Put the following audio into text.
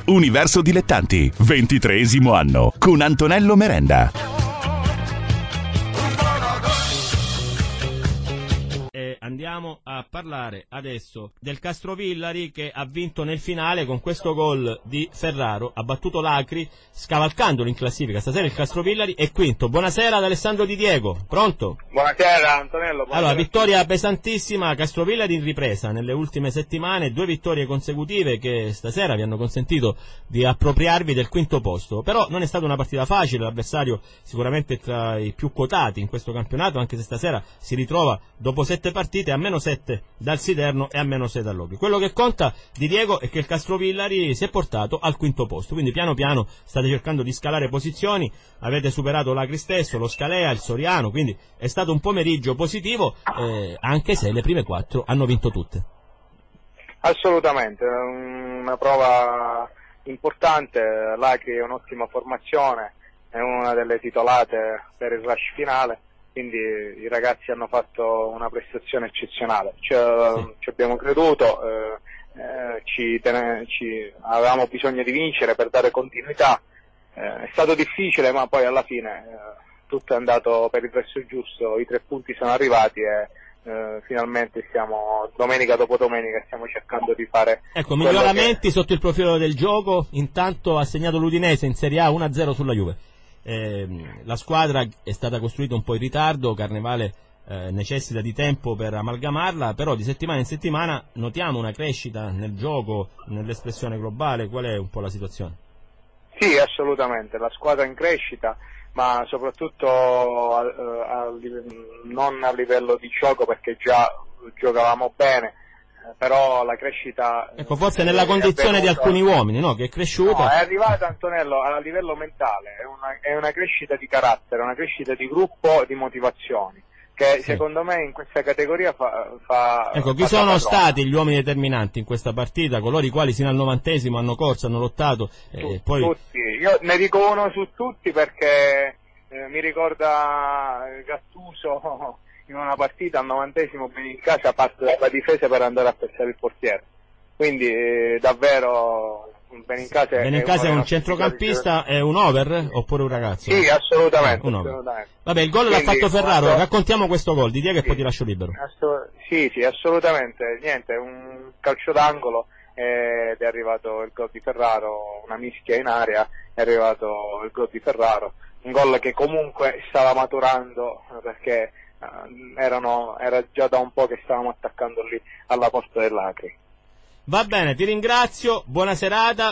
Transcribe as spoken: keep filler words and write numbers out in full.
Universo Dilettanti, ventitreesimo anno, con Antonello Merenda. E andiamo a parlare adesso del Castrovillari, che ha vinto nel finale con questo gol di Ferraro, ha battuto l'Acri scavalcandolo in classifica. Stasera il Castrovillari è quinto. Buonasera ad Alessandro Di Diego, pronto? Buonasera Antonello. Buonasera. Allora, vittoria pesantissima, Castrovillari in ripresa nelle ultime settimane, due vittorie consecutive che stasera vi hanno consentito di appropriarvi del quinto posto. Però non è stata una partita facile, l'avversario sicuramente tra i più quotati in questo campionato, anche se stasera si ritrova dopo sette partite a meno sette dal Siderno e a meno sei dall'Opri. Quello che conta, Di Diego, è che il Castrovillari si è portato al quinto posto, quindi piano piano state cercando di scalare posizioni, avete superato l'Acri stesso, lo Scalea, il Soriano, quindi è stato un pomeriggio positivo, eh, anche se le prime quattro hanno vinto tutte. Assolutamente, una prova importante, l'Acri è un'ottima formazione, è una delle titolate per il rush finale, quindi i ragazzi hanno fatto una prestazione eccezionale, ci, sì. ci abbiamo creduto, eh, eh, ci, ten- ci avevamo bisogno di vincere per dare continuità, eh, è stato difficile, ma poi alla fine eh, tutto è andato per il verso giusto, i tre punti sono arrivati e eh, finalmente stiamo, domenica dopo domenica, stiamo cercando di fare... Ecco, miglioramenti che... sotto il profilo del gioco. Intanto ha segnato l'Udinese in Serie A uno a zero sulla Juve. Eh, la squadra è stata costruita un po' in ritardo, Carnevale eh, necessita di tempo per amalgamarla, però di settimana in settimana notiamo una crescita nel gioco, nell'espressione globale. Qual è un po' la situazione? Sì, assolutamente, la squadra è in crescita, ma soprattutto a, a, a, non a livello di gioco, perché già giocavamo bene, però la crescita... Ecco, forse nella condizione di alcuni uomini, no? Che è cresciuta... No, è arrivata, Antonello, a livello mentale, è una, è una crescita di carattere, una crescita di gruppo, di motivazioni, che sì. secondo me in questa categoria fa... fa ecco, chi fa sono stati gli uomini determinanti in questa partita, coloro i quali sino al novantesimo hanno corso, hanno lottato, tu, e poi... Tutti, io ne dico uno su tutti perché eh, mi ricorda Gattuso... in una partita al novantesimo Benincasa parte dalla difesa per andare a pescare il portiere, quindi eh, davvero Benincasa, Benincasa è, è un centrocampista, è un over oppure un ragazzo? Sì, assolutamente, un over. assolutamente. Vabbè, il gol l'ha fatto Ferraro, quando... raccontiamo questo gol, Di Diego, sì, e poi ti lascio libero. Assolut- sì, sì, assolutamente, niente, un calcio d'angolo ed è arrivato il gol di Ferraro, una mischia in aria, è arrivato il gol di Ferraro, un gol che comunque stava maturando perché Uh, erano, era già da un po' che stavamo attaccando lì alla porta dell'Acri. Va bene, ti ringrazio, buona serata.